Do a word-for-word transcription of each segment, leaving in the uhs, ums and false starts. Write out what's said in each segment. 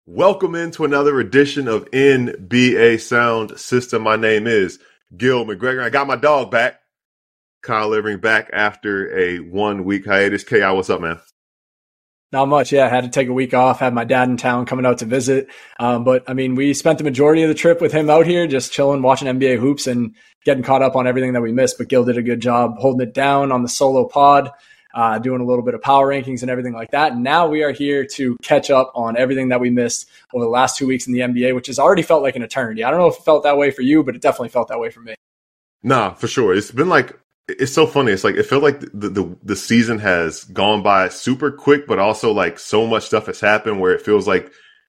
Welcome into another edition of N B A Sound System. My name is Gil McGregor. I got my dog back. Kyle Livering back after a one-week hiatus. K I, what's up, man? Not much. Yeah, I had to take a week off. Had my dad in town coming out to visit. Um, but, I mean, we spent the majority of the trip with him out here just chilling, watching N B A hoops and getting caught up on everything that we missed. But Gil did a good job holding it down on the solo pod, uh, doing a little bit of power rankings and everything like that. And now we are here to catch up on everything that we missed over the last two weeks in the N B A, which has already felt like an eternity. I don't know if it felt that way for you, but it definitely felt that way for me. Nah, for sure. It's been like, it's so funny. It's like, it felt like the, the, the season has gone by super quick, but also like so much stuff has happened where it feels like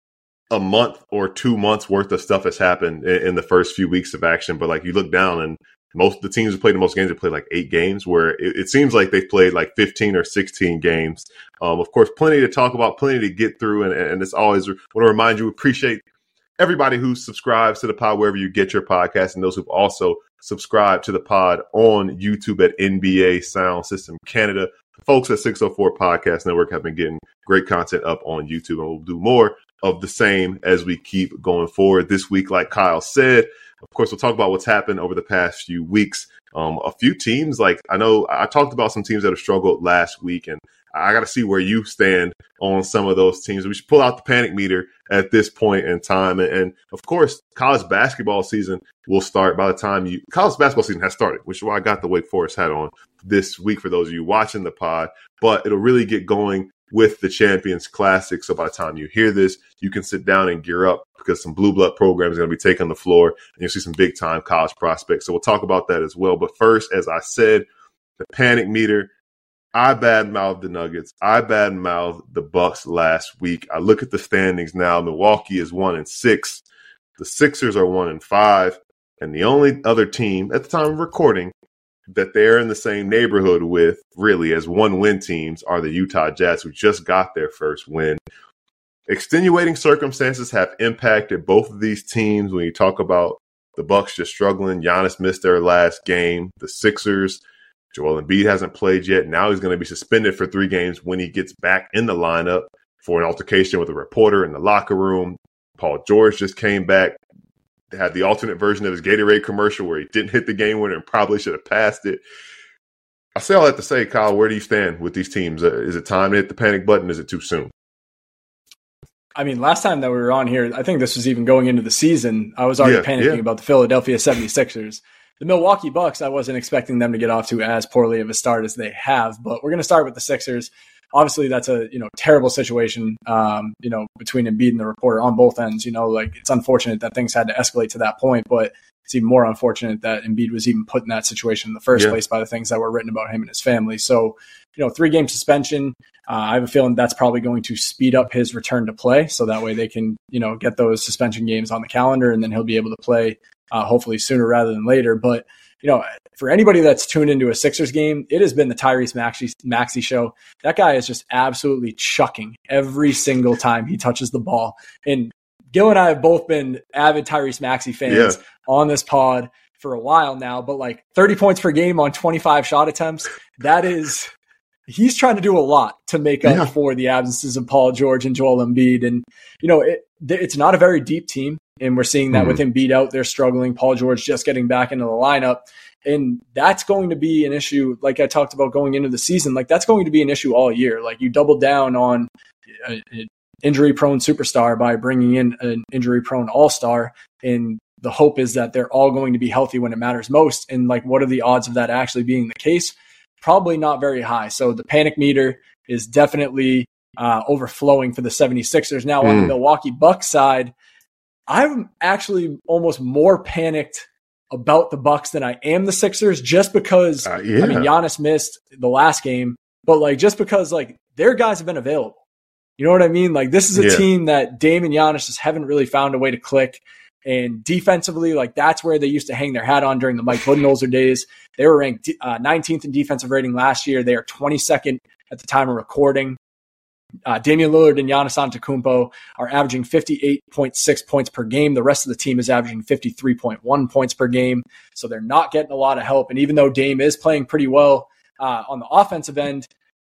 a month or two months worth of stuff has happened in, in the first few weeks of action. But like you look down and most of the teams who played the most games have played like eight games, where it, it seems like they've played like fifteen or sixteen games. Um, of course, plenty to talk about, plenty to get through. And, and it's always want to remind you, appreciate everybody who subscribes to the pod wherever you get your podcast, and those who've also subscribed to the pod on YouTube at N B A Sound System Canada. The folks at six oh four Podcast Network have been getting great content up on YouTube, and we'll do more of the same as we keep going forward. This week, like Kyle said, of course, we'll talk about what's happened over the past few weeks. Um, a few teams, like I know I talked about some teams that have struggled last week, and I got to see where you stand on some of those teams. We should pull out the panic meter at this point in time. And, and of course, college basketball season will start by the time you – college basketball season has started, which is why I got the Wake Forest hat on this week for those of you watching the pod. But it'll really get going with the Champions Classic. So by the time you hear this, you can sit down and gear up because some blue blood programs are going to be taking the floor, and you'll see some big-time college prospects. So we'll talk about that as well. But first, as I said, the panic meter – I badmouthed the Nuggets. I badmouthed the Bucks last week. I look at the standings now. Milwaukee is one and six. The Sixers are one and five. And the only other team at the time of recording that they're in the same neighborhood with, really, as one-win teams are the Utah Jazz, who just got their first win. Extenuating circumstances have impacted both of these teams. When you talk about the Bucks just struggling, Giannis missed their last game. The Sixers, Joel Embiid hasn't played yet. Now he's going to be suspended for three games when he gets back in the lineup for an altercation with a reporter in the locker room. Paul George just came back, had the alternate version of his Gatorade commercial where he didn't hit the game winner and probably should have passed it. I say all that to say, Kyle, where do you stand with these teams? Uh, is it time to hit the panic button? Is it too soon? I mean, last time that we were on here, I think this was even going into the season, I was already yeah, panicking yeah. about the Philadelphia seventy-sixers. The Milwaukee Bucks, I wasn't expecting them to get off to as poorly of a start as they have, but we're going to start with the Sixers. Obviously, that's a you know terrible situation, um, you know, between Embiid and the reporter on both ends. You know, like it's unfortunate that things had to escalate to that point, but it's even more unfortunate that Embiid was even put in that situation in the first yeah. place by the things that were written about him and his family. So, you know, three game suspension. Uh, I have a feeling that's probably going to speed up his return to play, so that way they can you know get those suspension games on the calendar, and then he'll be able to play. Uh, hopefully sooner rather than later. But, you know, for anybody that's tuned into a Sixers game, it has been the Tyrese Maxey, Maxey show. That guy is just absolutely chucking every single time he touches the ball. And Gil and I have both been avid Tyrese Maxey fans yeah. on this pod for a while now, but like thirty points per game on twenty-five shot attempts, that is... He's trying to do a lot to make up yeah. for the absences of Paul George and Joel Embiid. And, you know, it, it's not a very deep team. And we're seeing that mm-hmm. with Embiid out, they're struggling. Paul George just getting back into the lineup. And that's going to be an issue, like I talked about going into the season. Like, that's going to be an issue all year. Like, you double down on an injury-prone superstar by bringing in an injury-prone all-star. And the hope is that they're all going to be healthy when it matters most. And, like, what are the odds of that actually being the case? Probably not very high. So the panic meter is definitely uh, overflowing for the seventy-sixers. Now mm. on the Milwaukee Bucks side, I'm actually almost more panicked about the Bucks than I am the Sixers, just because, uh, yeah. I mean, Giannis missed the last game, but like, just because like their guys have been available. You know what I mean? Like, this is a yeah. team that Dame and Giannis just haven't really found a way to click. And defensively, like that's where they used to hang their hat on during the Mike Budenholzer days. They were ranked uh, nineteenth in defensive rating last year. They are twenty-second at the time of recording. Uh, Damian Lillard and Giannis Antetokounmpo are averaging fifty-eight point six points per game. The rest of the team is averaging fifty-three point one points per game. So they're not getting a lot of help. And even though Dame is playing pretty well uh, on the offensive end,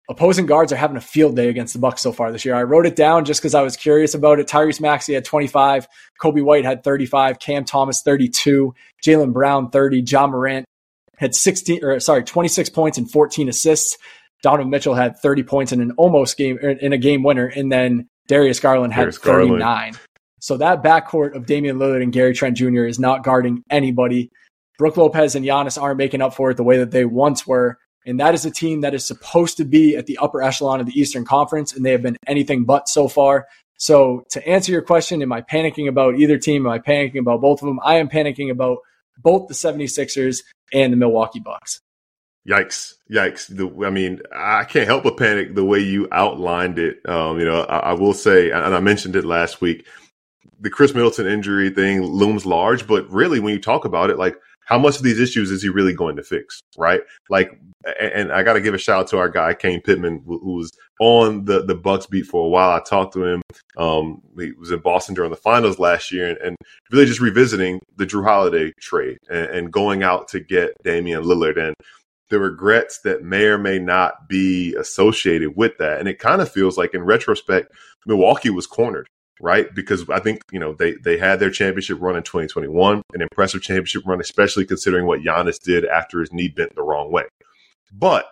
opposing guards are having a field day against the Bucks so far this year. I wrote it down just because I was curious about it. Tyrese Maxey had twenty-five, Kobe White had thirty-five, Cam Thomas thirty-two, Jaylen Brown thirty, Ja Morant had sixteen, or sorry, twenty-six points and fourteen assists. Donovan Mitchell had thirty points in an almost game, in a game winner, and then Darius Garland had Darius thirty-nine. Garland. So that backcourt of Damian Lillard and Gary Trent Junior is not guarding anybody. Brook Lopez and Giannis aren't making up for it the way that they once were. And that is a team that is supposed to be at the upper echelon of the Eastern Conference, and they have been anything but so far. So to answer your question, am I panicking about either team? Am I panicking about both of them? I am panicking about both the seventy-sixers and the Milwaukee Bucks. Yikes. Yikes. The, I mean, I can't help but panic the way you outlined it. Um, you know, I, I will say, and I mentioned it last week, the Chris Middleton injury thing looms large, but really when you talk about it, like, how much of these issues is he really going to fix, right? Like, and I got to give a shout out to our guy, Kane Pittman, who was on the, the Bucks beat for a while. I talked to him. Um, he was in Boston during the finals last year and, and really just revisiting the Jrue Holiday trade and, and going out to get Damian Lillard and the regrets that may or may not be associated with that. And it kind of feels like in retrospect, Milwaukee was cornered. Right? Because I think, you know, they, they had their championship run in twenty twenty-one, an impressive championship run, especially considering what Giannis did after his knee bent the wrong way. But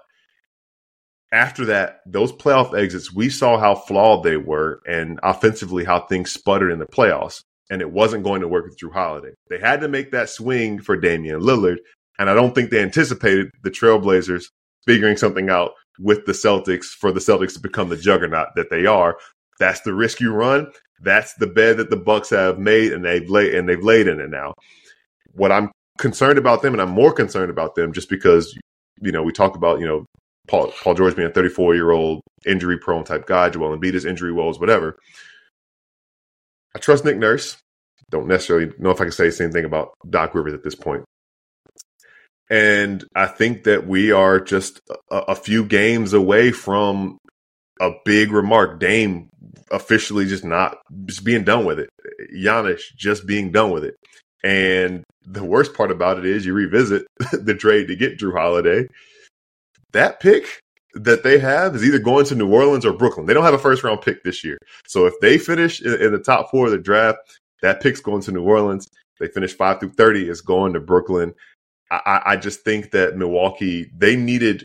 after that, those playoff exits, we saw how flawed they were and offensively how things sputtered in the playoffs. And it wasn't going to work with Jrue Holiday. They had to make that swing for Damian Lillard. And I don't think they anticipated the Trailblazers figuring something out with the Celtics for the Celtics to become the juggernaut that they are. That's the risk you run. That's the bed that the Bucks have made, and they've laid and they've laid in it now. What I'm concerned about them, and I'm more concerned about them, just because, you know, we talk about, you know, Paul Paul George being a thirty-four year old injury prone type guy, Joel Embiid his injury woes, whatever. I trust Nick Nurse. Don't necessarily know if I can say the same thing about Doc Rivers at this point. And I think that we are just a, a few games away from a big remark. Dame officially just not just being done with it. Giannis just being done with it. And the worst part about it is you revisit the trade to get Jrue Holiday. That pick that they have is either going to New Orleans or Brooklyn. They don't have a first round pick this year. So if they finish in, in the top four of the draft, that pick's going to New Orleans. They finish five through thirty, it's going to Brooklyn. I, I just think that Milwaukee, they needed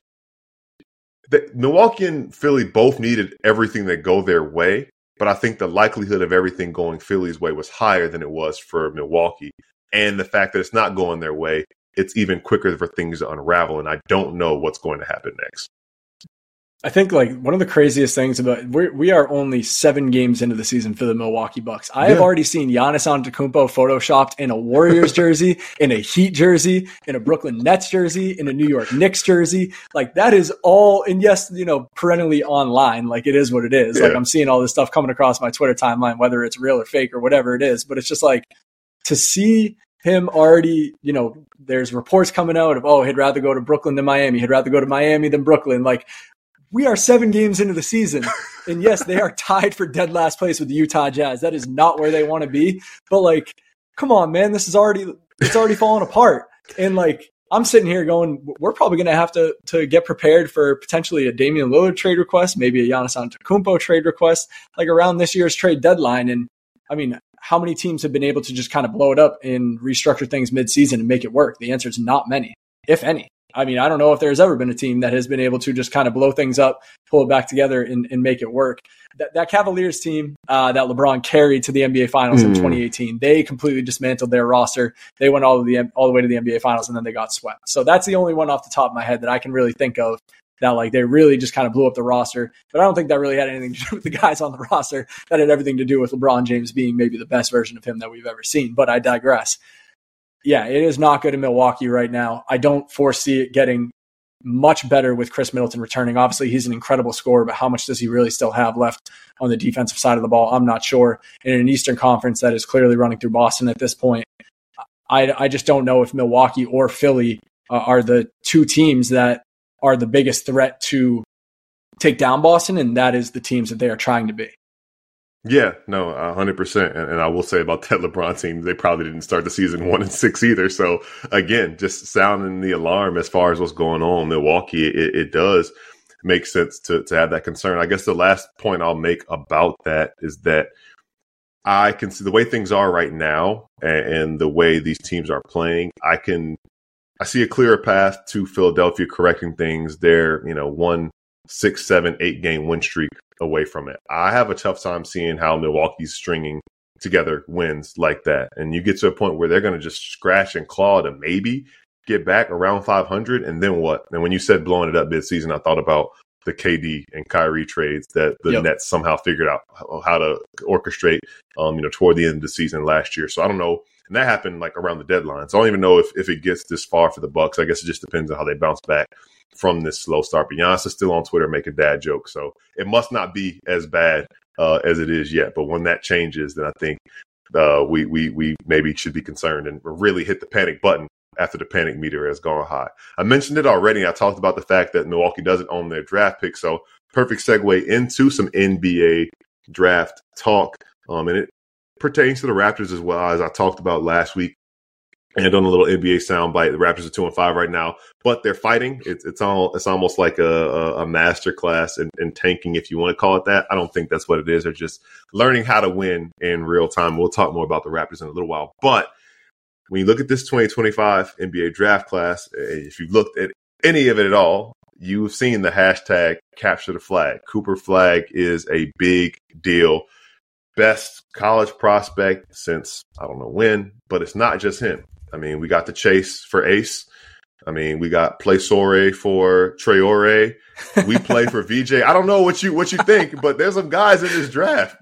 the, Milwaukee and Philly both needed everything that go their way. But I think the likelihood of everything going Philly's way was higher than it was for Milwaukee. And the fact that it's not going their way, it's even quicker for things to unravel. And I don't know what's going to happen next. I think like one of the craziest things about we're, we are only seven games into the season for the Milwaukee Bucks. I yeah. have already seen Giannis Antetokounmpo photoshopped in a Warriors jersey, in a Heat jersey, in a Brooklyn Nets jersey, in a New York Knicks jersey. Like that is all, and yes, you know, perennially online, like it is what it is. Yeah. Like I'm seeing all this stuff coming across my Twitter timeline, whether it's real or fake or whatever it is. But it's just like to see him already, you know, there's reports coming out of, oh, he'd rather go to Brooklyn than Miami. He'd rather go to Miami than Brooklyn. Like, we are seven games into the season, and yes, they are tied for dead last place with the Utah Jazz. That is not where they want to be. But like, come on, man, this is already it's already falling apart. And like, I'm sitting here going, we're probably going to have to to get prepared for potentially a Damian Lillard trade request, maybe a Giannis Antetokounmpo trade request, like around this year's trade deadline. And I mean, how many teams have been able to just kind of blow it up and restructure things mid-season and make it work? The answer is not many, if any. I mean, I don't know if there's ever been a team that has been able to just kind of blow things up, pull it back together, and, and make it work. That, that Cavaliers team uh, that LeBron carried to the N B A Finals mm. in twenty eighteen, they completely dismantled their roster. They went all, of the, all the way to the N B A Finals, and then they got swept. So that's the only one off the top of my head that I can really think of that like they really just kind of blew up the roster. But I don't think that really had anything to do with the guys on the roster. That had everything to do with LeBron James being maybe the best version of him that we've ever seen. But I digress. Yeah, it is not good in Milwaukee right now. I don't foresee it getting much better with Chris Middleton returning. Obviously, he's an incredible scorer, but how much does he really still have left on the defensive side of the ball? I'm not sure. In an Eastern Conference that is clearly running through Boston at this point, I, I just don't know if Milwaukee or Philly uh, are the two teams that are the biggest threat to take down Boston, and that is the teams that they are trying to be. Yeah, no, one hundred percent. And, and I will say about that LeBron team, they probably didn't start the season one and six either. So, again, just sounding the alarm as far as what's going on in Milwaukee, it, it does. makes sense to to have that concern. I guess the last point I'll make about that is that I can see the way things are right now and, and the way these teams are playing. I can I see a clearer path to Philadelphia correcting things. They're, you know, one, six, seven, eight game win streak away from it. I have a tough time seeing how Milwaukee's stringing together wins like that. And you get to a point where they're going to just scratch and claw to maybe get back around five hundred. And then what? And when you said blowing it up midseason, I thought about the K D and Kyrie trades that the yep. Nets somehow figured out how to orchestrate, um, you know, toward the end of the season last year. So I don't know. And that happened like around the deadline. So I don't even know if, if it gets this far for the Bucks. I guess it just depends on how they bounce back from this slow start. But Giannis is still on Twitter making dad jokes. So it must not be as bad uh, as it is yet. But when that changes, then I think uh, we, we, we maybe should be concerned and really hit the panic button after the panic meter has gone high. I mentioned it already. I talked about the fact that Milwaukee doesn't own their draft pick. So perfect segue into some N B A draft talk. Um, and it pertains to the Raptors as well, as I talked about last week. And on a little N B A soundbite, the Raptors are two and five right now, but they're fighting. It's it's all it's almost like a, a, a master class in, in tanking, if you want to call it that. I don't think that's what it is. They're just learning how to win in real time. We'll talk more about the Raptors in a little while. But when you look at this twenty twenty-five N B A draft class, if you've looked at any of it at all, you've seen the hashtag capture the flag. Cooper Flag is a big deal. Best college prospect since I don't know when, but it's not just him. I mean, we got the chase for Ace. I mean, we got Play Sore for Traore. We play for V J. I don't know what you what you think, but there's some guys in this draft.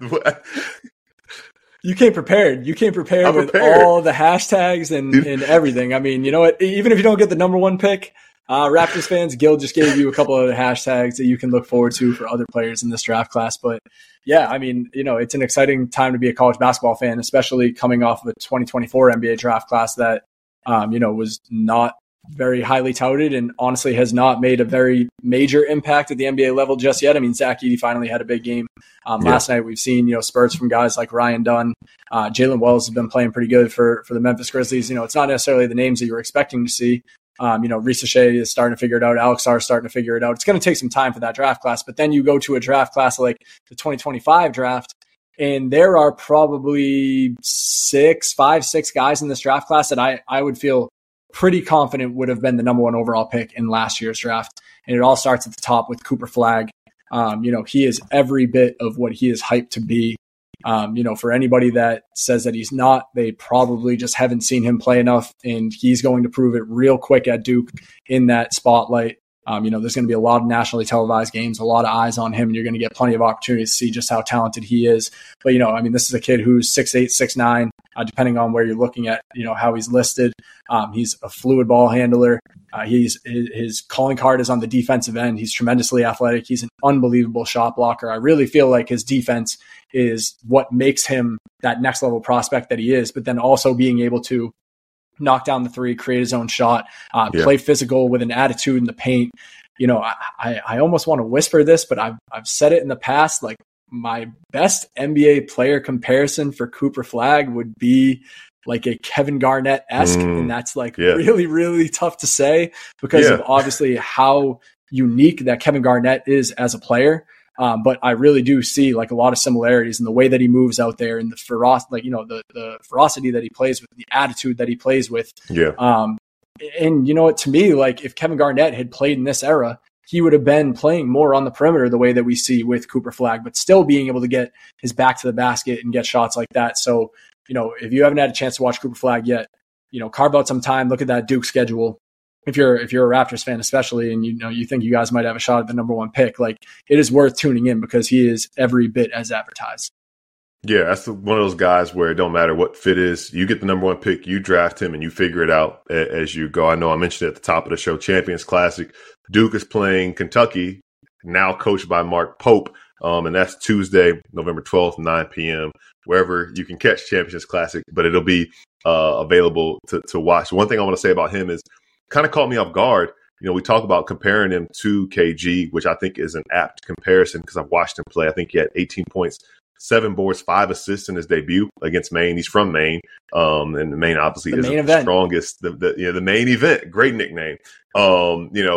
You came prepared. You came prepared I'm with prepared. all the hashtags and, and everything. I mean, you know what? Even if you don't get the number one pick, uh, Raptors fans, Gil just gave you a couple of hashtags that you can look forward to for other players in this draft class. But yeah, I mean, you know, it's an exciting time to be a college basketball fan, especially coming off of a twenty twenty-four N B A draft class that, um, you know, was not very highly touted and honestly has not made a very major impact at the N B A level just yet. I mean, Zach Edey finally had a big game um, yeah. last night. We've seen, you know, spurts from guys like Ryan Dunn. Uh, Jalen Wells has been playing pretty good for, for the Memphis Grizzlies. You know, it's not necessarily the names that you were expecting to see. Um, you know, Risa Shea is starting to figure it out. Alex Sarr is starting to figure it out. It's going to take some time for that draft class, but then you go to a draft class like the twenty twenty-five draft, and there are probably six, five, six guys in this draft class that I, I would feel pretty confident would have been the number one overall pick in last year's draft. And it all starts at the top with Cooper Flag. Um, you know, he is every bit of what he is hyped to be. Um, you know, for anybody that says that he's not, they probably just haven't seen him play enough, and he's going to prove it real quick at Duke in that spotlight. Um, you know, there's going to be a lot of nationally televised games, a lot of eyes on him, and you're going to get plenty of opportunities to see just how talented he is. But, you know, I mean, this is a kid who's six eight, six nine, uh, depending on where you're looking at, you know, how he's listed. Um, he's a fluid ball handler. Uh, he's his, his calling card is on the defensive end. He's tremendously athletic. He's an unbelievable shot blocker. I really feel like his defense is what makes him that next level prospect that he is, but then also being able to knock down the three, create his own shot, uh, yeah. play physical with an attitude in the paint. You know, I, I, I almost want to whisper this, but I've, I've said it in the past, like my best N B A player comparison for Cooper Flag would be like a Kevin Garnett-esque. Mm, and that's like yeah. really, really tough to say because yeah. of obviously how unique that Kevin Garnett is as a player. Um, but I really do see like a lot of similarities in the way that he moves out there and the ferocity, like, you know, the, the ferocity that he plays with, the attitude that he plays with. Yeah. Um, and you know what, to me, like if Kevin Garnett had played in this era, he would have been playing more on the perimeter the way that we see with Cooper Flag, but still being able to get his back to the basket and get shots like that. So, you know, if you haven't had a chance to watch Cooper Flag yet, you know, carve out some time, look at that Duke schedule. If you're if you're a Raptors fan, especially, and you know you think you guys might have a shot at the number one pick, like it is worth tuning in because he is every bit as advertised. Yeah, that's the, one of those guys where it don't matter what fit is. You get the number one pick, you draft him, and you figure it out a, as you go. I know I mentioned it at the top of the show, Champions Classic. Duke is playing Kentucky, now coached by Mark Pope, um, and that's Tuesday, November twelfth, nine p.m., wherever you can catch Champions Classic, but it'll be uh, available to, to watch. One thing I want to say about him is kind of caught me off guard. You know, we talk about comparing him to K G, which I think is an apt comparison because I've watched him play. I think he had eighteen points, seven boards, five assists in his debut against Maine. He's from Maine, um, and Maine obviously the is the event. strongest. The, the, you know, the main event, great nickname. Um, you know,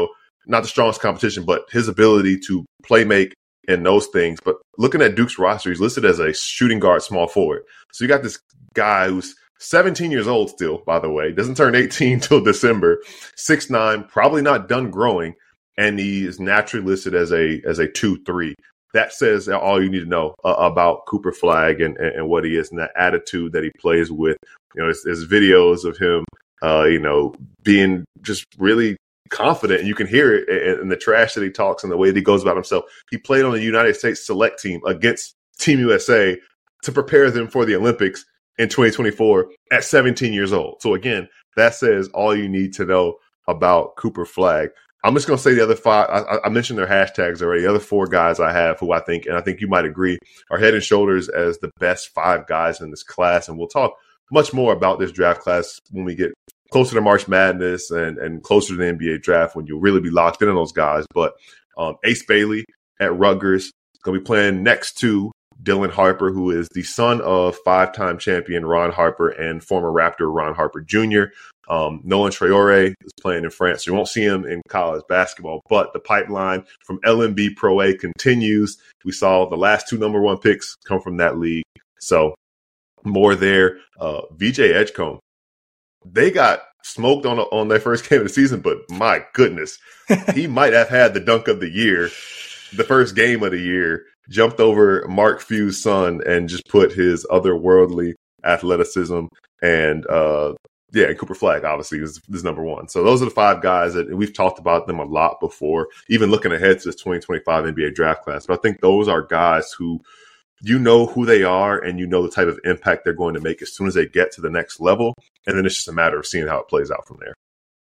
not the strongest competition, but his ability to play make and those things. But looking at Duke's roster, he's listed as a shooting guard, small forward. So you got this guy who's seventeen years old still, by the way, doesn't turn eighteen till December, six nine, probably not done growing, and he is naturally listed as a as a two three. That says all you need to know uh, about Cooper Flagg and, and, and what he is and that attitude that he plays with. You know, there's videos of him, uh, you know, being just really confident, and you can hear it in, in the trash that he talks and the way that he goes about himself. He played on the United States select team against Team U S A to prepare them for the Olympics in twenty twenty-four at seventeen years old. So again, that says all you need to know about Cooper Flagg. I'm just going to say the other five. I, I mentioned their hashtags already. The other four guys I have who I think, and I think you might agree, are head and shoulders as the best five guys in this class. And we'll talk much more about this draft class when we get closer to March Madness and, and closer to the N B A draft, when you'll really be locked in on those guys. But um, Ace Bailey at Rutgers going to be playing next to Dylan Harper, who is the son of five-time champion Ron Harper and former Raptor Ron Harper Junior Um, Nolan Traore is playing in France. So you won't see him in college basketball, but the pipeline from L M B Pro A continues. We saw the last two number one picks come from that league. So more there. Uh, V J Edgecombe, they got smoked on, a, on their first game of the season, but my goodness, he might have had the dunk of the year, the first game of the year. Jumped over Mark Few's son and just put his otherworldly athleticism and, uh, yeah, Cooper Flagg obviously is, is number one. So those are the five guys that we've talked about them a lot before, even looking ahead to this twenty twenty-five N B A draft class. But I think those are guys who, you know who they are and you know the type of impact they're going to make as soon as they get to the next level. And then it's just a matter of seeing how it plays out from there.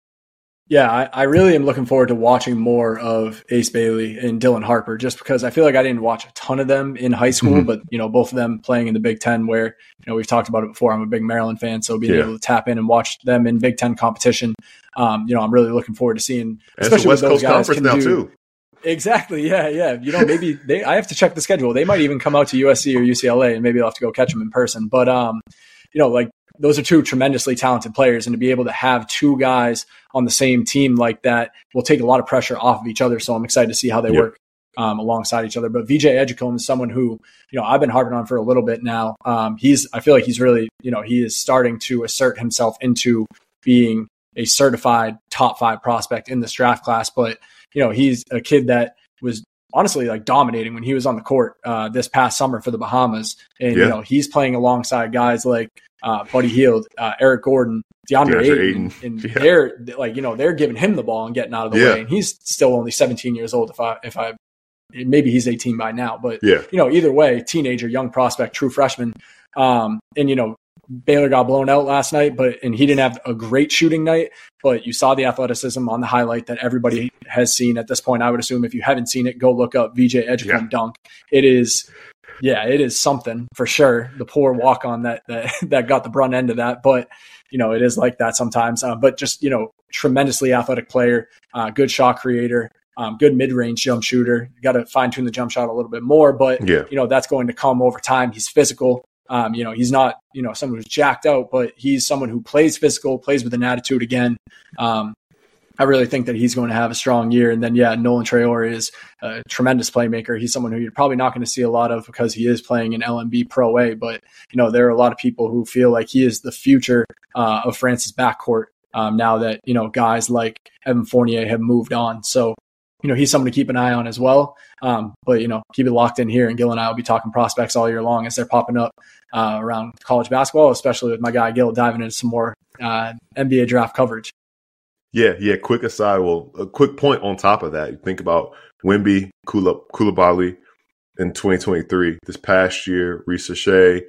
Yeah, I, I really am looking forward to watching more of Ace Bailey and Dylan Harper, just because I feel like I didn't watch a ton of them in high school, mm-hmm. but, you know, both of them playing in the Big Ten where, you know, we've talked about it before. I'm a big Maryland fan, so being yeah. able to tap in and watch them in Big Ten competition, um, you know, I'm really looking forward to seeing, especially West what those Coast guys Conference can now do. Too. Exactly. Yeah. Yeah. You know, maybe they, I have to check the schedule. They might even come out to U S C or U C L A and maybe I'll have to go catch them in person. But, um, you know, like those are two tremendously talented players, and to be able to have two guys on the same team like that will take a lot of pressure off of each other. So I'm excited to see how they yep. work um, alongside each other. But V J Edgecombe is someone who, you know, I've been harping on for a little bit now. Um, he's, I feel like he's really, you know, he is starting to assert himself into being a certified top five prospect in this draft class. But, you know, he's a kid that was honestly like dominating when he was on the court uh, this past summer for the Bahamas. And, yeah. you know, he's playing alongside guys like uh, Buddy Hield, uh, Eric Gordon, DeAndre, DeAndre Ayton. Ayton. And yeah. they're like, you know, they're giving him the ball and getting out of the yeah. way. And he's still only seventeen years old. If I, if I, maybe he's eighteen by now, but yeah. you know, either way, teenager, young prospect, true freshman. Um, and, you know, Baylor got blown out last night, but and he didn't have a great shooting night, but you saw the athleticism on the highlight that everybody has seen at this point. I would assume if you haven't seen it, go look up V J Edgecombe yeah. dunk. It is, yeah, it is something for sure. The poor walk on that that that got the brunt end of that, but you know it is like that sometimes. Uh, but just you know, tremendously athletic player, uh, good shot creator. Um, good mid-range jump shooter. You got to fine-tune the jump shot a little bit more, but yeah. you know that's going to come over time. He's physical. Um, you know, he's not, you know, someone who's jacked out, but he's someone who plays physical, plays with an attitude again. Um, I really think that he's going to have a strong year. And then, yeah, Nolan Traore is a tremendous playmaker. He's someone who you're probably not going to see a lot of because he is playing in L M B Pro A. But, you know, there are a lot of people who feel like he is the future uh, of France's backcourt um, now that, you know, guys like Evan Fournier have moved on. So, you know, he's someone to keep an eye on as well. Um, but, you know, keep it locked in here. And Gil and I will be talking prospects all year long as they're popping up uh, around college basketball, especially with my guy Gil diving into some more uh, N B A draft coverage. Yeah, yeah. Quick aside. Well, a quick point on top of that. You think about Wemby, Coulibaly in twenty twenty-three. This past year, Risa Shea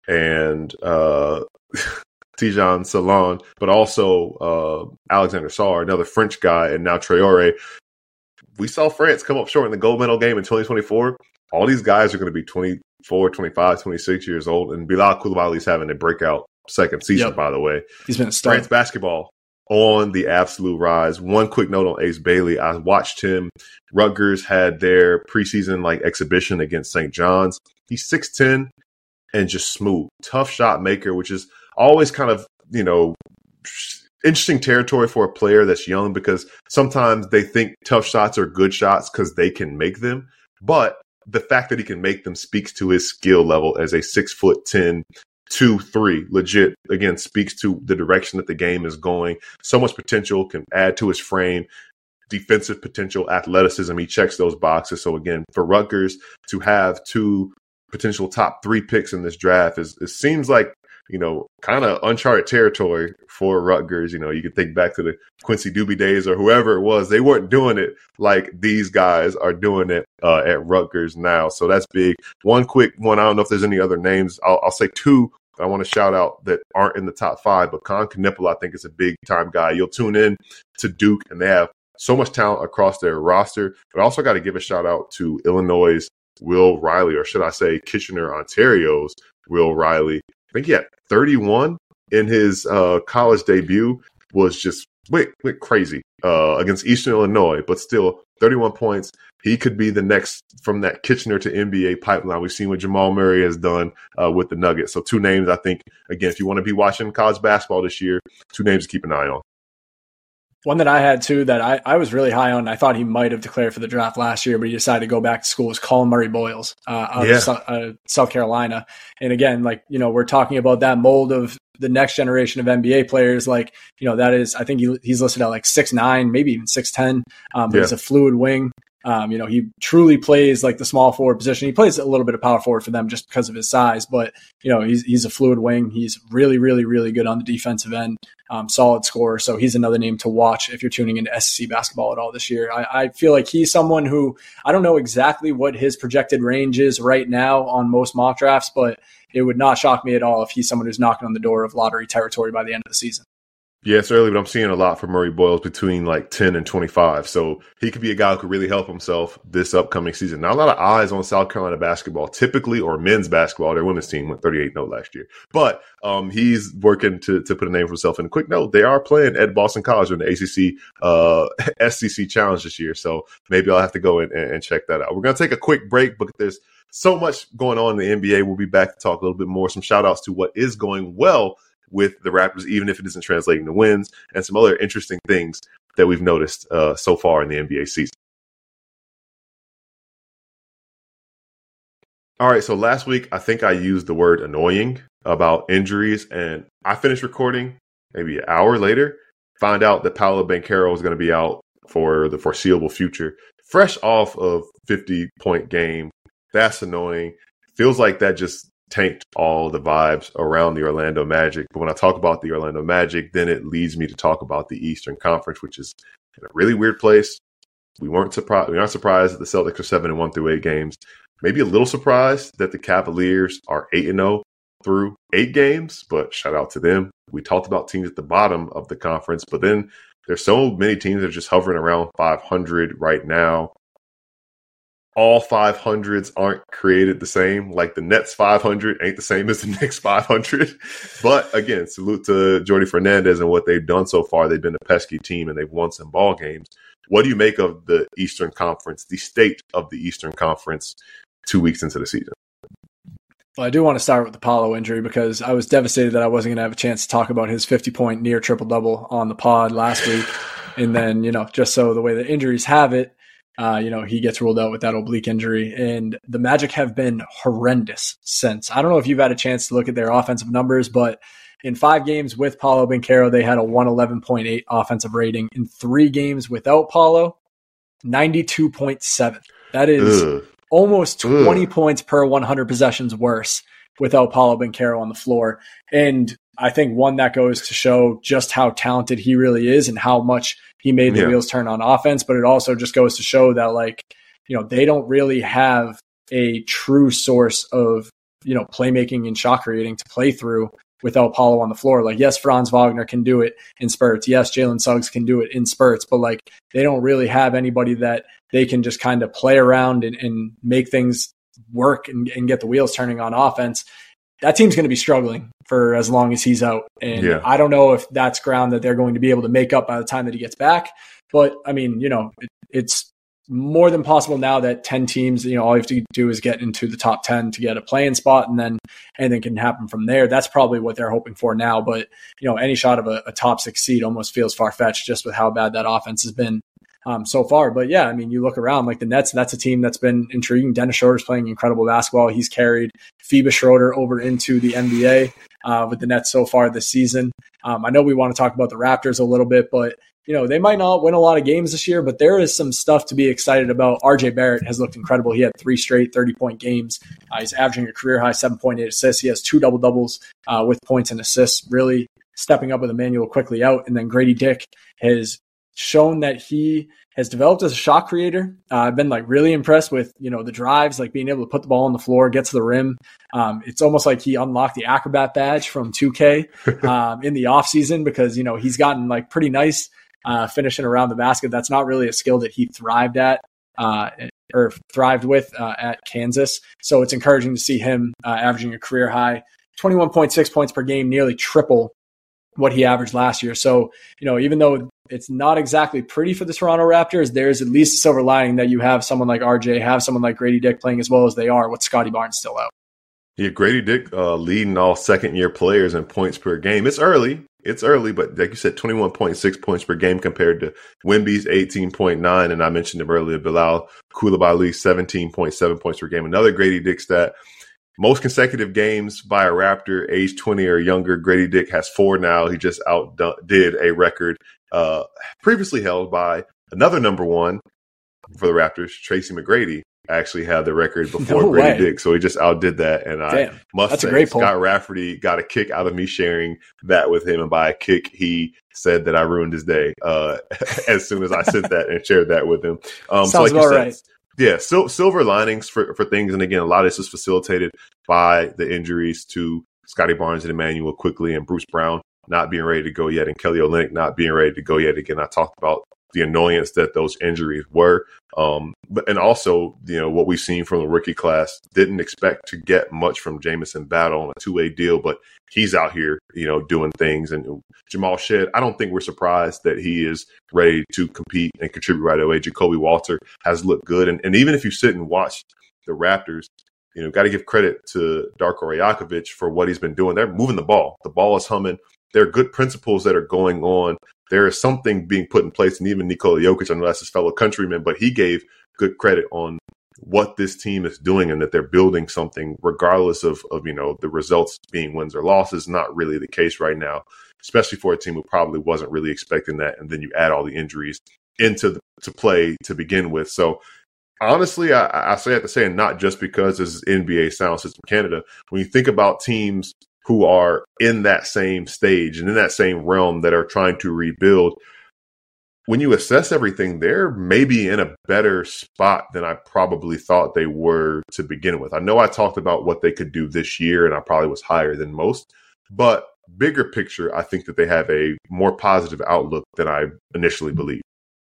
and uh, Tijan Salon, but also uh, Alexander Sarr, another French guy, and now Traore. We saw France come up short in the gold medal game in twenty twenty-four. All these guys are going to be twenty-four, twenty-five, twenty-six years old. And Bilal Coulibaly is having a breakout second season, yep. by the way. He's been a star. France basketball on the absolute rise. One quick note on Ace Bailey. I watched him. Rutgers had their preseason like exhibition against Saint John's. He's six ten and just smooth. Tough shot maker, which is always kind of, you know, interesting territory for a player that's young because sometimes they think tough shots are good shots because they can make them. But the fact that he can make them speaks to his skill level as a six foot ten, two, three, legit, again, speaks to the direction that the game is going. So much potential, can add to his frame, defensive potential, athleticism. He checks those boxes. So again, for Rutgers to have two potential top three picks in this draft is, it seems like, you know, kind of uncharted territory for Rutgers. You know, you can think back to the Quincy Doobie days or whoever it was. They weren't doing it like these guys are doing it uh, at Rutgers now. So that's big. One quick one. I don't know if there's any other names. I'll, I'll say two I want to shout out that aren't in the top five, but Con Knipple, I think, is a big time guy. You'll tune in to Duke and they have so much talent across their roster. But I also got to give a shout out to Illinois' Will Riley, or should I say Kitchener, Ontario's Will Riley. I think he had thirty-one in his uh, college debut, was just went, went crazy uh, against Eastern Illinois, but still thirty-one points. He could be the next from that Kitchener to N B A pipeline. We've seen what Jamal Murray has done uh, with the Nuggets. So two names, I think, again, if you want to be watching college basketball this year, two names to keep an eye on. One that I had, too, that I, I was really high on, I thought he might have declared for the draft last year, but he decided to go back to school, was Colin Murray Boyles uh, out yeah. of South, uh, South Carolina. And again, like, you know, we're talking about that mold of the next generation of N B A players. Like, you know, that is, I think he, he's listed at like six nine, maybe even six ten, um, but yeah. he's a fluid wing. Um, you know, he truly plays like the small forward position. He plays a little bit of power forward for them just because of his size, but, you know, he's he's a fluid wing. He's really, really, really good on the defensive end, um, solid scorer. So he's another name to watch if you're tuning into S E C basketball at all this year. I, I feel like he's someone who, I don't know exactly what his projected range is right now on most mock drafts, but it would not shock me at all if he's someone who's knocking on the door of lottery territory by the end of the season. Yeah, it's early, but I'm seeing a lot from Murray Boyles between like ten and twenty-five. So he could be a guy who could really help himself this upcoming season. Not a lot of eyes on South Carolina basketball, typically, or men's basketball. Their women's team went thirty-eight and oh last year. But um, he's working to to put a name for himself. And a quick note, they are playing at Boston College in the A C C uh, S C C Challenge this year. So maybe I'll have to go in and, and check that out. We're going to take a quick break, but there's so much going on in the N B A. We'll be back to talk a little bit more. Some shout outs to what is going well with the Raptors, even if it isn't translating to wins, and some other interesting things that we've noticed uh, so far in the N B A season. All right, so last week, I think I used the word annoying about injuries, and I finished recording maybe an hour later, find out that Paolo Banchero is going to be out for the foreseeable future. Fresh off of fifty-point game, that's annoying. Feels like that just tanked all the vibes around the Orlando Magic. But when I talk about the Orlando Magic, then it leads me to talk about the Eastern Conference, which is in a really weird place. We weren't surprised. We aren't surprised that the Celtics are seven and one through eight games. Maybe a little surprised that the Cavaliers are eight and zero through eight games. But shout out to them. We talked about teams at the bottom of the conference, but then there's so many teams that are just hovering around five hundred right now. All five hundreds aren't created the same. Like the Nets five hundred ain't the same as the Knicks five hundred. But again, salute to Jordy Fernandez and what they've done so far. They've been a pesky team and they've won some ball games. What do you make of the Eastern Conference, the state of the Eastern Conference two weeks into the season? Well, I do want to start with the Paolo injury because I was devastated that I wasn't going to have a chance to talk about his fifty-point near triple-double on the pod last week. And then, you know, just so the way the injuries have it, Uh, you know, he gets ruled out with that oblique injury, and the Magic have been horrendous since. I don't know if you've had a chance to look at their offensive numbers, but in five games with Paolo Banchero, they had a one eleven point eight offensive rating. In three games without Paolo, ninety-two point seven. That is Ugh. almost twenty Ugh. points per one hundred possessions worse without Paolo Banchero on the floor. And I think one that goes to show just how talented he really is and how much he made the yeah. wheels turn on offense. But it also just goes to show that, like, you know, they don't really have a true source of, you know, playmaking and shot creating to play through without Paolo on the floor. Like, yes, Franz Wagner can do it in spurts. Yes, Jalen Suggs can do it in spurts, but like they don't really have anybody that they can just kind of play around and, and make things work and, and get the wheels turning on offense. That team's going to be struggling for as long as he's out. And yeah. I don't know if that's ground that they're going to be able to make up by the time that he gets back. But I mean, you know, it, it's more than possible now that ten teams, you know, all you have to do is get into the top ten to get a play-in spot, and then anything can happen from there. That's probably what they're hoping for now. But, you know, any shot of a, a top six seed almost feels far-fetched just with how bad that offense has been um, so far. But yeah, I mean, you look around like the Nets, that's a team that's been intriguing. Dennis Schroeder's playing incredible basketball. He's carried Phoebe Schroeder over into the N B A uh, with the Nets so far this season. Um, I know we want to talk about the Raptors a little bit, but you know, they might not win a lot of games this year, but there is some stuff to be excited about. R J Barrett has looked incredible. He had three straight thirty-point games. Uh, he's averaging a career-high seven point eight assists. He has two double-doubles uh, with points and assists, really stepping up with Emmanuel quickly out. And then Grady Dick has shown that he has developed as a shot creator. Uh, I've been like really impressed with, you know, the drives, like being able to put the ball on the floor, get to the rim. Um, it's almost like he unlocked the acrobat badge from two K um, in the offseason because, you know, he's gotten like pretty nice Uh, finishing around the basket. That's not really a skill that he thrived at uh, or thrived with uh, at Kansas. So it's encouraging to see him uh, averaging a career high twenty-one point six points per game, nearly triple what he averaged last year. So, you know, even though it's not exactly pretty for the Toronto Raptors, there's at least a silver lining that you have someone like R J, have someone like Grady Dick playing as well as they are with Scotty Barnes still out. Yeah, Grady Dick uh, leading all second-year players in points per game. It's early. It's early, but like you said, twenty-one point six points per game compared to Wemby's eighteen point nine. And I mentioned him earlier, Bilal Coulibaly, seventeen point seven points per game. Another Grady Dick stat. Most consecutive games by a Raptor age twenty or younger. Grady Dick has four now. He just outdid a record uh, previously held by another number one for the Raptors, Tracy McGrady. Actually had the record before No Grady way. Dick, so he just outdid that. And I Damn, must that's say, a great Scott poll. Rafferty got a kick out of me sharing that with him, and by a kick, he said that I ruined his day uh, as soon as I sent that and shared that with him. Um, Sounds so like about you said, right. yeah, sil- silver linings for, for things, and again, a lot of this is facilitated by the injuries to Scotty Barnes and Emmanuel quickly, and Bruce Brown not being ready to go yet, and Kelly Olynyk not being ready to go yet. Again, I talked about the annoyance that those injuries were. Um, but and also, you know, what we've seen from the rookie class, didn't expect to get much from Jamison Battle on a two-way deal, but he's out here, you know, doing things. And Jamal Shead, I don't think we're surprised that he is ready to compete and contribute right away. Jacoby Walter has looked good. And, and even if you sit and watch the Raptors, you know, got to give credit to Darko Rajakovic for what he's been doing. They're moving the ball. The ball is humming. There are good principles that are going on. There is something being put in place, and even Nikola Jokic, I know that's his fellow countryman, but he gave good credit on what this team is doing and that they're building something regardless of, of, you know, the results being wins or losses. Not really the case right now, especially for a team who probably wasn't really expecting that. And then you add all the injuries into the, to play to begin with. So honestly, I, I say that to say, and not just because this is N B A Sound System Canada, when you think about teams who are in that same stage and in that same realm that are trying to rebuild, when you assess everything, they're maybe in a better spot than I probably thought they were to begin with. I know I talked about what they could do this year, and I probably was higher than most, but bigger picture, I think that they have a more positive outlook than I initially believed.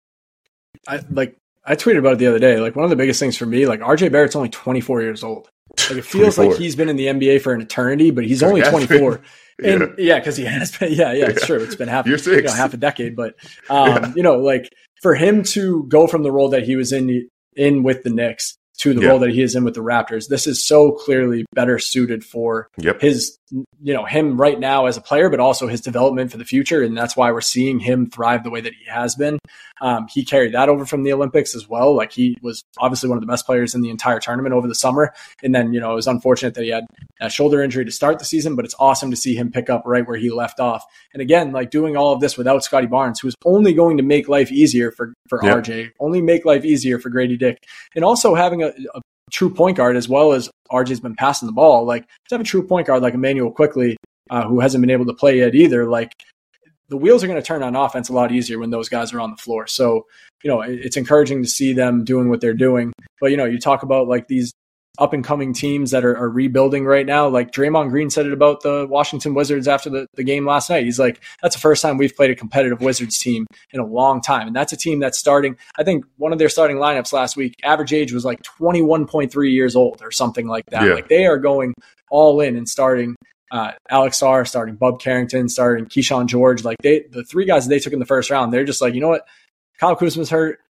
I like I tweeted about it the other day. Like, one of the biggest things for me, like, R J Barrett's only twenty-four years old. Like, it feels twenty-four. Like he's been in the N B A for an eternity, but he's only twenty-four. Yeah. And yeah, because he has been. Yeah, yeah, it's yeah. true. It's been half, You're six. You know, half a decade. But um, yeah. you know, like, for him to go from the role that he was in in with the Knicks to the yeah. role that he is in with the Raptors, this is so clearly better suited for yep. his, you know, him right now as a player, but also his development for the future. And that's why we're seeing him thrive the way that he has been. Um, he carried that over from the Olympics as well. Like, he was obviously one of the best players in the entire tournament over the summer. And then, you know, it was unfortunate that he had a shoulder injury to start the season, but it's awesome to see him pick up right where he left off. And again, like, doing all of this without Scotty Barnes, who's only going to make life easier for, for yep. R J, only make life easier for Grady Dick. And also having a, a true point guard, as well as R J's been passing the ball. Like, to have a true point guard like Emmanuel Quickly, uh, who hasn't been able to play yet either, like, the wheels are going to turn on offense a lot easier when those guys are on the floor. So, you know, it's encouraging to see them doing what they're doing. But, you know, you talk about like these up and coming teams that are, are rebuilding right now. Like, Draymond Green said it about the Washington Wizards after the, the game last night. He's like, that's the first time we've played a competitive Wizards team in a long time. And that's a team that's starting, I think one of their starting lineups last week, average age was like twenty-one point three years old or something like that. Yeah. Like, they are going all in and starting Uh, Alex Sarr, starting Bub Carrington, starting Keyshawn George. Like, they, the three guys that they took in the first round, they're just like, you know what? Kyle Kuzma's hurt.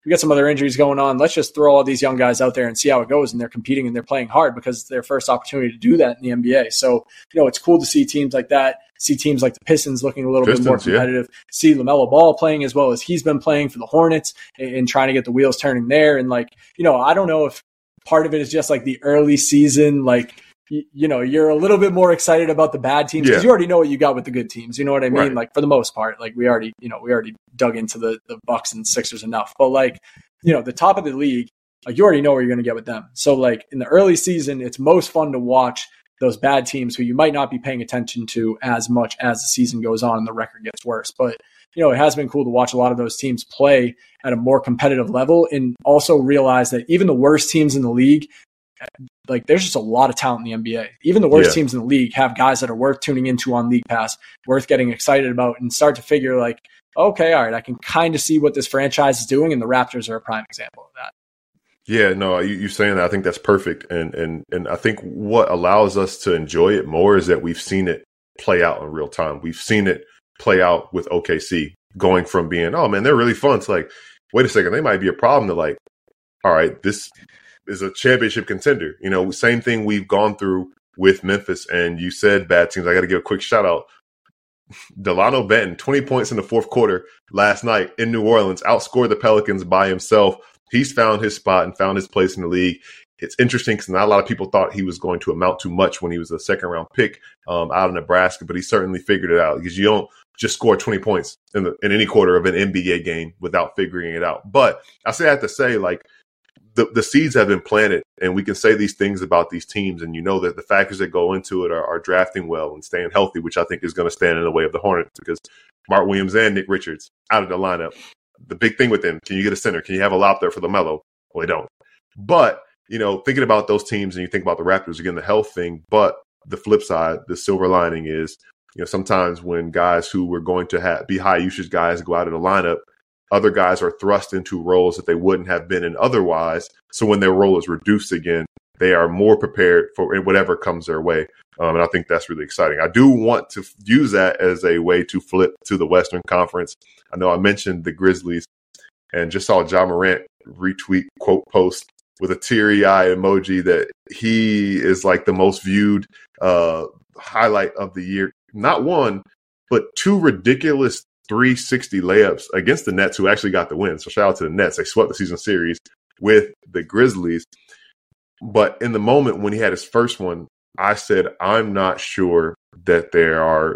we got some other injuries going on. Let's just throw all these young guys out there and see how it goes. And they're competing and they're playing hard because it's their first opportunity to do that in the N B A. So, you know, it's cool to see teams like that, see teams like the Pistons looking a little Pistons, bit more competitive, yeah. see LaMelo Ball playing as well as he's been playing for the Hornets and, and trying to get the wheels turning there. And like, you know, I don't know if part of it is just like the early season, like, you know, you're a little bit more excited about the bad teams because yeah. you already know what you got with the good teams. You know what I mean? Right. Like for the most part, like we already, you know, we already dug into the, the Bucks and Sixers enough, but like, you know, the top of the league, like you already know where you're going to get with them. So like in the early season, it's most fun to watch those bad teams who you might not be paying attention to as much as the season goes on and the record gets worse. But, you know, it has been cool to watch a lot of those teams play at a more competitive level and also realize that even the worst teams in the league, like there's just a lot of talent in the N B A. Even the worst yeah. teams in the league have guys that are worth tuning into on League Pass, worth getting excited about and start to figure like, okay, all right, I can kind of see what this franchise is doing. And the Raptors are a prime example of that. Yeah, no, you, you saying that, I think that's perfect. And, and, and I think what allows us to enjoy it more is that we've seen it play out in real time. We've seen it play out with O K C going from being, oh man, they're really fun to like, wait a second, they might be a problem to like, all right, this is a championship contender. You know, same thing we've gone through with Memphis. And you said bad teams. I got to give a quick shout out. Delano Benton, twenty points in the fourth quarter last night in New Orleans, outscored the Pelicans by himself. He's found his spot and found his place in the league. It's interesting because not a lot of people thought he was going to amount to much when he was a second round pick um, out of Nebraska, but he certainly figured it out because you don't just score twenty points in, the, in any quarter of an N B A game without figuring it out. But I say I have to say, like, The, the seeds have been planted, and we can say these things about these teams, and you know that the factors that go into it are, are drafting well and staying healthy, which I think is going to stand in the way of the Hornets because Mark Williams and Nick Richards out of the lineup. The big thing with them, can you get a center? Can you have a lob there for LaMelo? Well, they don't. But, you know, thinking about those teams and you think about the Raptors, again, the health thing, but the flip side, the silver lining is, you know, sometimes when guys who were going to have, be high usage guys go out of the lineup, other guys are thrust into roles that they wouldn't have been in otherwise. So when their role is reduced again, they are more prepared for whatever comes their way. Um, and I think that's really exciting. I do want to use that as a way to flip to the Western Conference. I know I mentioned the Grizzlies and just saw Ja Morant retweet quote post with a teary eye emoji that he is like the most viewed uh, highlight of the year. Not one, but two ridiculous three sixty layups against the Nets, who actually got the win. So shout out to the Nets. They swept the season series with the Grizzlies. But in the moment when he had his first one, I said, I'm not sure that there are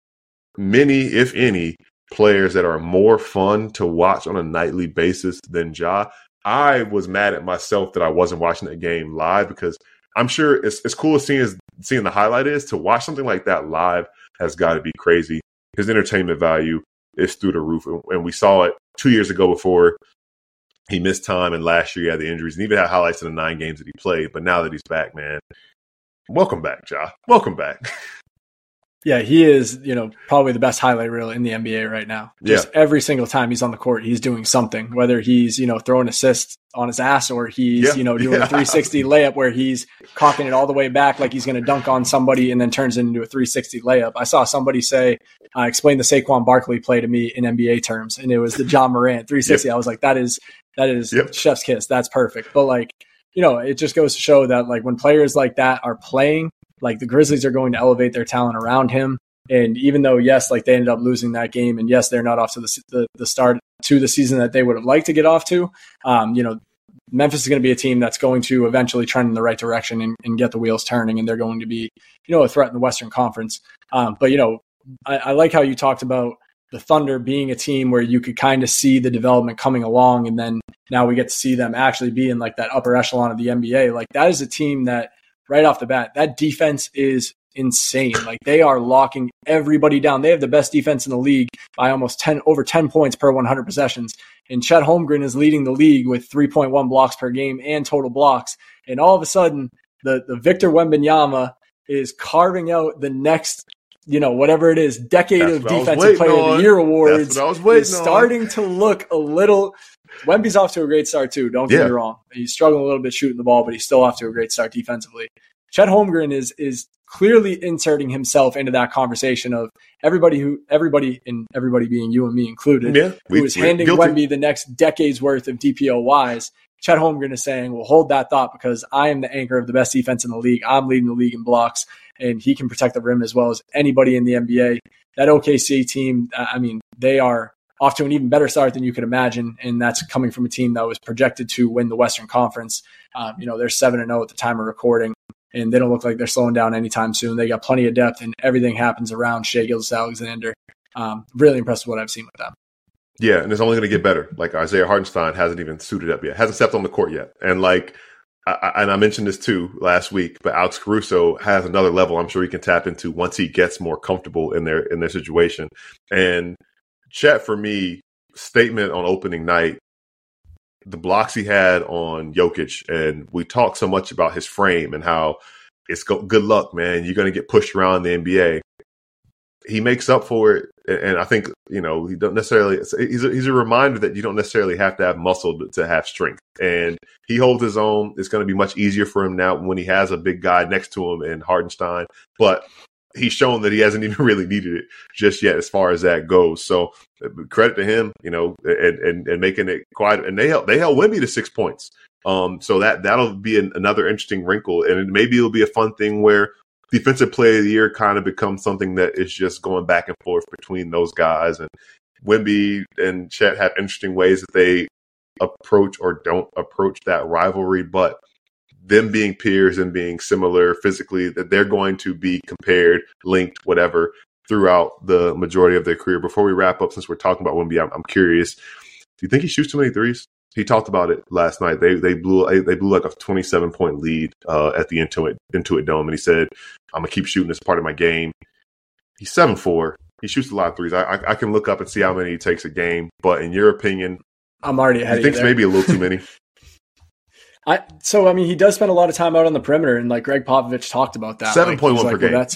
many, if any, players that are more fun to watch on a nightly basis than Ja. I was mad at myself that I wasn't watching that game live because I'm sure it's as cool as seeing, as seeing the highlight is, to watch something like that live has got to be crazy. His entertainment value is through the roof. And we saw it two years ago before he missed time, and last year he had the injuries and even had highlights in the nine games that he played. But now that he's back, man, welcome back, Ja. Welcome back. Yeah, he is, you know, probably the best highlight reel in the N B A right now. Just yeah. every single time he's on the court, he's doing something, whether he's, you know, throwing assists on his ass or he's, yeah. you know, doing yeah. a three sixty layup where he's cocking it all the way back like he's going to dunk on somebody and then turns it into a three sixty layup. I saw somebody say, uh, explain the Saquon Barkley play to me in N B A terms, and it was the Ja Morant three sixty. Yep. I was like, that is, that is yep. chef's kiss. That's perfect. But like, you know, it just goes to show that like when players like that are playing, like the Grizzlies are going to elevate their talent around him. And even though, yes, like they ended up losing that game, and yes, they're not off to the the, the start to the season that they would have liked to get off to, um, you know, Memphis is going to be a team that's going to eventually trend in the right direction and, and get the wheels turning, and they're going to be, you know, a threat in the Western Conference. Um, but, you know, I, I like how you talked about the Thunder being a team where you could kind of see the development coming along, and then now we get to see them actually be in like that upper echelon of the N B A. Like that is a team that right off the bat, that defense is insane. Like they are locking everybody down. They have the best defense in the league by almost ten over ten points per one hundred possessions. And Chet Holmgren is leading the league with three point one blocks per game and total blocks. And all of a sudden, the, the Victor Wembanyama is carving out the next, you know, whatever it is, decade That's of Defensive Player on. of the Year awards. That's what I was waiting is starting on. to look a little. Wemby's off to a great start too. Don't get yeah. me wrong. He's struggling a little bit shooting the ball, but he's still off to a great start defensively. Chet Holmgren is is clearly inserting himself into that conversation of everybody who everybody and everybody being you and me included, yeah, we, who is handing Wemby the next decade's worth of D P O Ys. Chet Holmgren is saying, well, hold that thought because I am the anchor of the best defense in the league. I'm leading the league in blocks, and he can protect the rim as well as anybody in the N B A. That O K C team, I mean, they are off to an even better start than you could imagine, and that's coming from a team that was projected to win the Western Conference. Um, you know, they're seven and oh at the time of recording, and they don't look like they're slowing down anytime soon. They got plenty of depth, and everything happens around Shai Gilgeous-Alexander. Um, really impressed with what I've seen with them. Yeah, and it's only going to get better. Like Isaiah Hartenstein hasn't even suited up yet, hasn't stepped on the court yet. And like, I, and I mentioned this too last week, but Alex Caruso has another level I'm sure he can tap into once he gets more comfortable in their in their situation. And Chet, for me, statement on opening night, the blocks he had on Jokic, and we talk so much about his frame and how it's go- good luck, man. You're going to get pushed around the N B A. He makes up for it, and I think, you know, he don't necessarily. He's a, he's a reminder that you don't necessarily have to have muscle to, to have strength, and he holds his own. It's going to be much easier for him now when he has a big guy next to him in Hartenstein, but he's shown that he hasn't even really needed it just yet as far as that goes. So credit to him, you know, and and, and making it quite. And they held they held Wemby to six points. Um, so that that'll be an, another interesting wrinkle, and maybe it'll be a fun thing where defensive player of the year kind of becomes something that is just going back and forth between those guys. And Wemby and Chet have interesting ways that they approach or don't approach that rivalry, but them being peers and being similar physically, that they're going to be compared, linked, whatever, throughout the majority of their career. Before we wrap up, since we're talking about Wemby, I'm, I'm curious, do you think he shoots too many threes? He talked about it last night. They they blew they blew like a twenty-seven point lead uh, at the Intuit Intuit Dome, and he said, "I'm gonna keep shooting this part of my game." He's seven four. He shoots a lot of threes. I, I I can look up and see how many he takes a game. But in your opinion, I'm already ahead. He thinks of you maybe a little too many. I so I mean he does spend a lot of time out on the perimeter, and like Greg Popovich talked about that. Seven point like, one per like, game. Well, that's,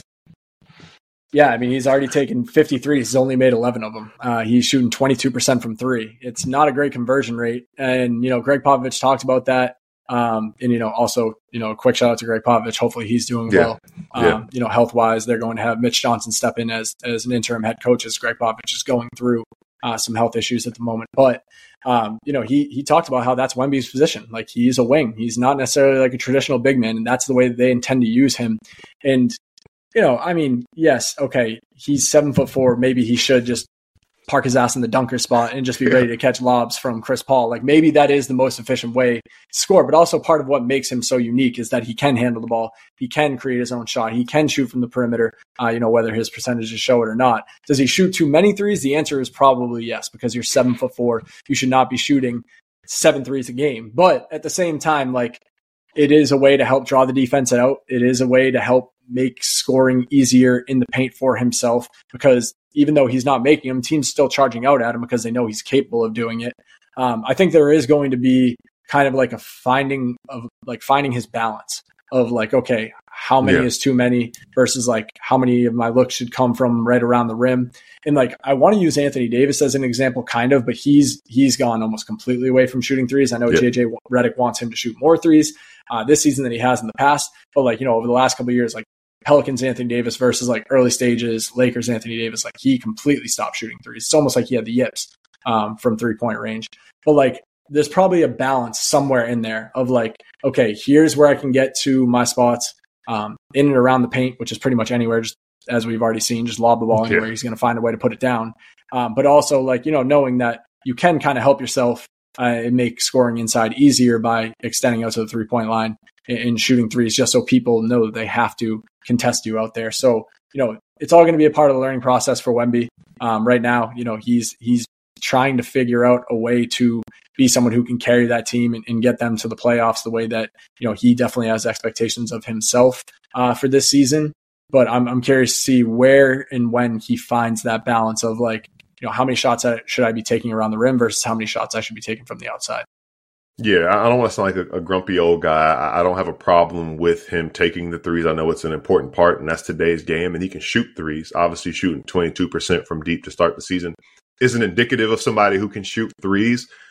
yeah, I mean he's already taken fifty-threes. He's only made eleven of them. Uh, he's shooting twenty-two percent from three. It's not a great conversion rate, and you know Greg Popovich talked about that. Um, and you know also you know a quick shout out to Greg Popovich. Hopefully he's doing yeah. well. Um, yeah. You know health wise, they're going to have Mitch Johnson step in as as an interim head coach as Greg Popovich is going through uh, some health issues at the moment, but. Um, you know, he he talked about how that's Wemby's position. Like he's a wing. He's not necessarily like a traditional big man, and that's the way that they intend to use him. And, you know, I mean, yes, okay, he's seven foot four. Maybe he should just park his ass in the dunker spot and just be ready to catch lobs from Chris Paul. Like maybe that is the most efficient way to score, but also part of what makes him so unique is that he can handle the ball. He can create his own shot. He can shoot from the perimeter, uh, you know, whether his percentages show it or not. Does he shoot too many threes? The answer is probably yes, because you're seven foot four. You should not be shooting seven threes a game. But at the same time, like it is a way to help draw the defense out. It is a way to help make scoring easier in the paint for himself, because even though he's not making them, teams still charging out at him because they know he's capable of doing it. Um, I think there is going to be kind of like a finding of like finding his balance of like, okay, how many yeah. is too many versus like how many of my looks should come from right around the rim. And like, I want to use Anthony Davis as an example kind of, but he's, he's gone almost completely away from shooting threes. I know yeah. J J Redick wants him to shoot more threes uh, this season than he has in the past, but like, you know, over the last couple of years, like Pelicans Anthony Davis versus like early stages Lakers Anthony Davis, like he completely stopped shooting threes. It's almost like he had the yips um, from three point range, but like, there's probably a balance somewhere in there of like, okay, here's where I can get to my spots um, in and around the paint, which is pretty much anywhere, just as we've already seen, just lob the ball anywhere. Yeah. He's going to find a way to put it down. Um, but also like, you know, knowing that you can kind of help yourself uh, and make scoring inside easier by extending out to the three point line and, and shooting threes, just so people know that they have to contest you out there. So, you know, it's all going to be a part of the learning process for Wemby. Um, right now, you know, he's, he's, trying to figure out a way to be someone who can carry that team and, and get them to the playoffs the way that, you know, he definitely has expectations of himself uh, for this season. But I'm I'm curious to see where and when he finds that balance of like, you know, how many shots I, should I be taking around the rim versus how many shots I should be taking from the outside. Yeah, I don't want to sound like a, a grumpy old guy. I don't have a problem with him taking the threes. I know it's an important part, and that's today's game, and he can shoot threes. Obviously, shooting twenty-two percent from deep to start the season isn't indicative of somebody who can shoot threes.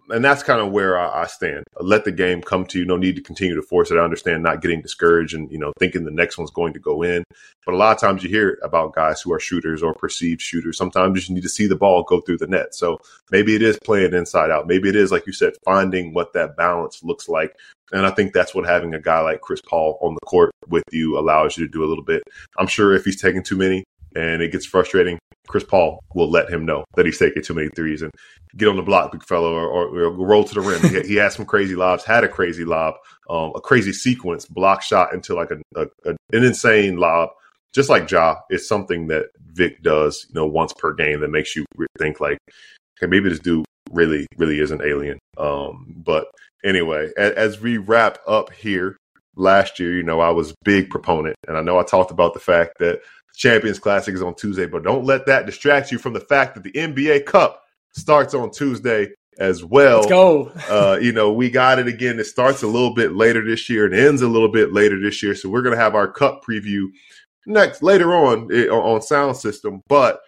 and that's kind of where I, I stand. Let the game come to you. No need to continue to force it. I understand not getting discouraged and, you know, thinking the next one's going to go in. But a lot of times you hear about guys who are shooters or perceived shooters. Sometimes you just need to see the ball go through the net. So maybe it is playing inside out. Maybe it is, like you said, finding what that balance looks like. And I think that's what having a guy like Chris Paul on the court with you allows you to do a little bit. I'm sure if he's taking too many and it gets frustrating, Chris Paul will let him know that he's taking too many threes and get on the block, big fellow, or, or, or roll to the rim. he, he had some crazy lobs, had a crazy lob, um, a crazy sequence, block shot into like a, a, a an insane lob. Just like Ja, it's something that Vic does, you know, once per game that makes you think like, okay, maybe this dude really, really is an alien. Um, but anyway, as, as we wrap up here, last year, you know, I was a big proponent, and I know I talked about the fact that Champions Classic is on Tuesday, but don't let that distract you from the fact that the N B A Cup starts on Tuesday as well. Let's go. uh, you know, we got it again. It starts a little bit later this year and ends a little bit later this year. So we're going to have our Cup preview next later on on Sound System. But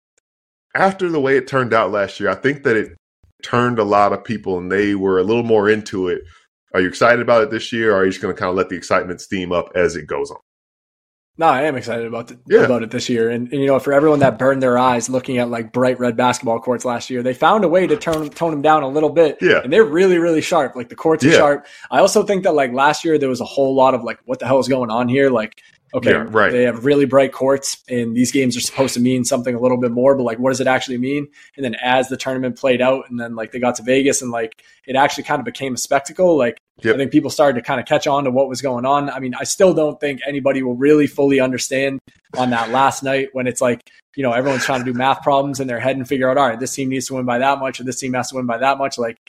after the way it turned out last year, I think that it turned a lot of people and they were a little more into it. Are you excited about it this year, or are you just going to kind of let the excitement steam up as it goes on? No, I am excited about the, yeah. about it this year. And, and, you know, for everyone that burned their eyes looking at like bright red basketball courts last year, they found a way to turn tone them down a little bit. Yeah. And they're really, really sharp. Like the courts are yeah. sharp. I also think that like last year there was a whole lot of like, what the hell is going on here? Like, okay, yeah, right. they have really bright courts and these games are supposed to mean something a little bit more, but like, what does it actually mean? And then as the tournament played out and then like they got to Vegas and like it actually kind of became a spectacle, like yep. I think people started to kind of catch on to what was going on. I mean, I still don't think anybody will really fully understand on that last night when it's like, you know, everyone's trying to do math problems in their head and figure out, all right, this team needs to win by that much or this team has to win by that much. Like,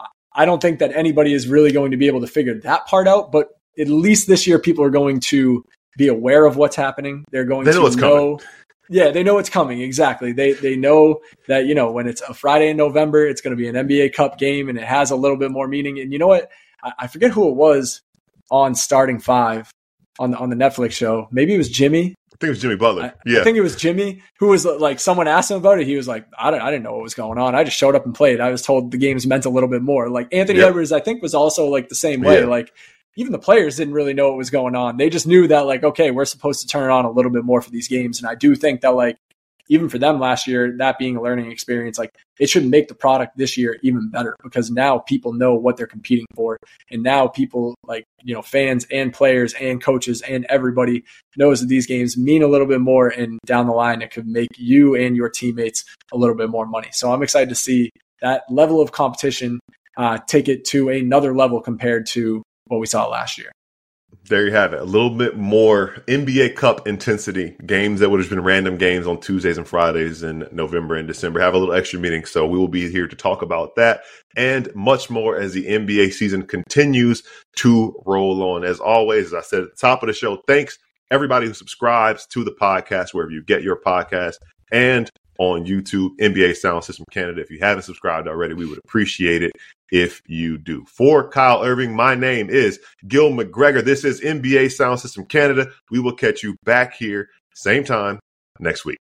I don't think that anybody is really going to be able to figure that part out, but at least this year people are going to be aware of what's happening. They're going they know to what's know, coming. yeah, they know it's coming. Exactly. They they know that, you know, when it's a Friday in November, it's going to be an N B A Cup game and it has a little bit more meaning. And you know what? I, I forget who it was on Starting Five on the, on the Netflix show. Maybe it was Jimmy. I think it was Jimmy Butler. I, yeah. I think it was Jimmy who was like, someone asked him about it. He was like, I don't, I didn't know what was going on. I just showed up and played. I was told the games meant a little bit more. Like Anthony yep. Edwards, I think was also like the same way. Yeah. Like, even the players didn't really know what was going on. They just knew that like, okay, we're supposed to turn it on a little bit more for these games. And I do think that like, even for them last year, that being a learning experience, like it should make the product this year even better because now people know what they're competing for. And now people like, you know, fans and players and coaches and everybody knows that these games mean a little bit more. And down the line, it could make you and your teammates a little bit more money. So I'm excited to see that level of competition uh, take it to another level compared to what we saw last year. There you have it. A little bit more N B A Cup intensity. Games that would have been random games on Tuesdays and Fridays in November and December have a little extra meaning. So we will be here to talk about that and much more as the N B A season continues to roll on. As always, as I said at the top of the show, thanks everybody who subscribes to the podcast, wherever you get your podcast, and on YouTube, N B A Sound System Canada. If you haven't subscribed already, we would appreciate it if you do. For Kyle Irving, my name is Gil McGregor. This is N B A Sound System Canada. We will catch you back here, same time next week.